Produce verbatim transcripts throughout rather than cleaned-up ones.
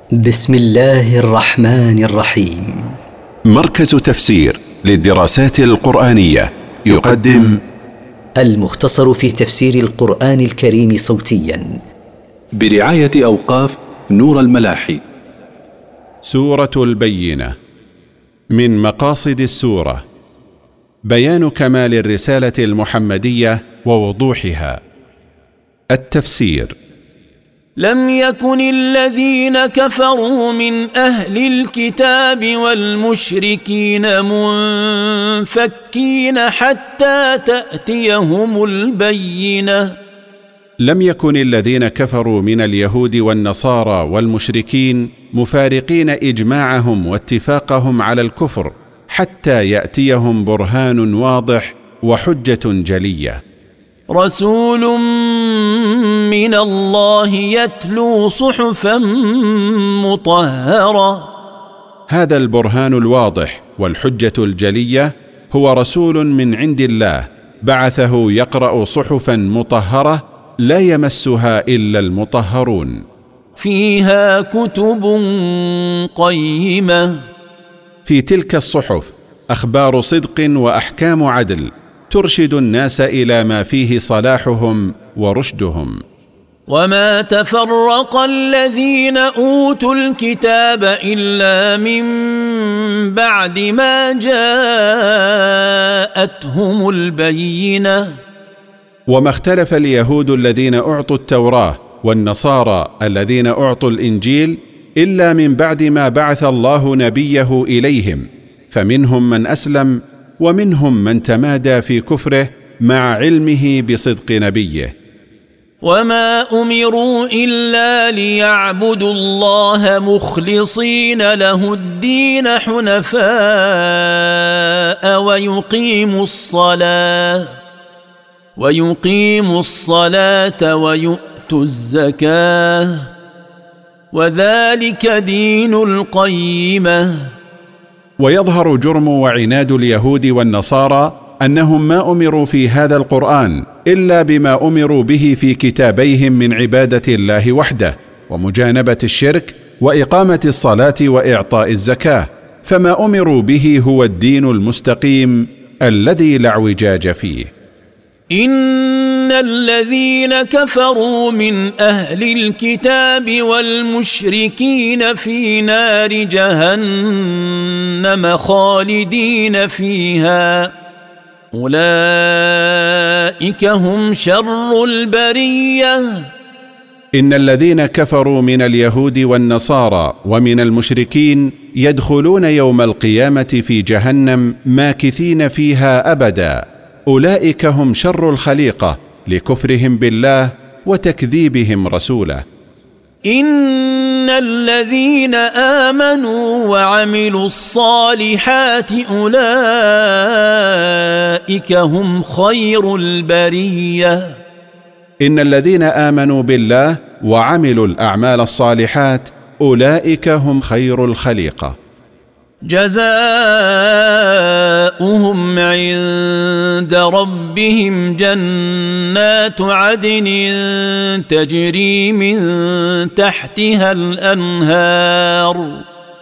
بسم الله الرحمن الرحيم. مركز تفسير للدراسات القرآنية يقدم المختصر في تفسير القرآن الكريم صوتيا برعاية أوقاف نور الملاحي. سورة البينة. من مقاصد السورة بيان كمال الرسالة المحمدية ووضوحها. التفسير: لم يكن الذين كفروا من أهل الكتاب والمشركين منفكين حتى تأتيهم البينة. لم يكن الذين كفروا من اليهود والنصارى والمشركين مفارقين إجماعهم واتفاقهم على الكفر حتى يأتيهم برهان واضح وحجة جلية. رسول من الله يتلو صحفا مطهرة. هذا البرهان الواضح والحجة الجلية هو رسول من عند الله بعثه يقرأ صحفا مطهرة لا يمسها إلا المطهرون. فيها كتب قيمة. في تلك الصحف أخبار صدق وأحكام عدل ترشد الناس إلى ما فيه صلاحهم ورشدهم. وما تفرق الذين أوتوا الكتاب إلا من بعد ما جاءتهم البينة. وما اختلف اليهود الذين أعطوا التوراة والنصارى الذين أعطوا الإنجيل إلا من بعد ما بعث الله نبيه إليهم، فمنهم من أسلم ومنهم من تمادى في كفره مع علمه بصدق نبيه. وما أمروا إلا ليعبدوا الله مخلصين له الدين حنفاء ويقيموا الصلاة ويقيموا الصلاة ويؤتوا الزكاة وذلك دين القيمة. ويظهر جرم وعناد اليهود والنصارى أنهم ما أمروا في هذا القرآن إلا بما أمروا به في كتابيهم من عبادة الله وحده ومجانبة الشرك وإقامة الصلاة وإعطاء الزكاة، فما أمروا به هو الدين المستقيم الذي لا اعوجاج فيه. إن الذين كفروا من أهل الكتاب والمشركين في نار جهنم خالدين فيها أولئك هم شر البرية. إن الذين كفروا من اليهود والنصارى ومن المشركين يدخلون يوم القيامة في جهنم ماكثين فيها أبدا، أولئك هم شر الخليقة لكفرهم بالله وتكذيبهم رسوله. إن الذين آمنوا وعملوا الصالحات أولئك هم خير البرية. إن الذين آمنوا بالله وعملوا الأعمال الصالحات أولئك هم خير الخليقة. جزاؤهم عند ربهم جنات عدن تجري من تحتها الأنهار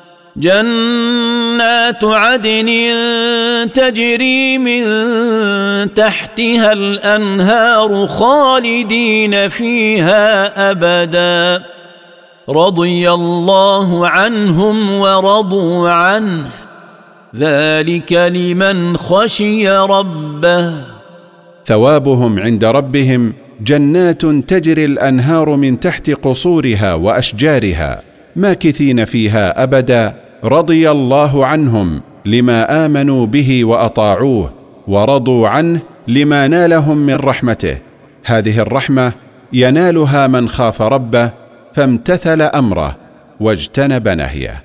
جنات عدن تجري من تحتها الأنهار خالدين فيها أبداً رضي الله عنهم ورضوا عنه ذلك لمن خشي ربه. ثوابهم عند ربهم جنات تجري الأنهار من تحت قصورها وأشجارها ماكثين فيها أبدا، رضي الله عنهم لما آمنوا به وأطاعوه ورضوا عنه لما نالهم من رحمته. هذه الرحمة ينالها من خاف ربه فامتثل أمره واجتنب نهيه.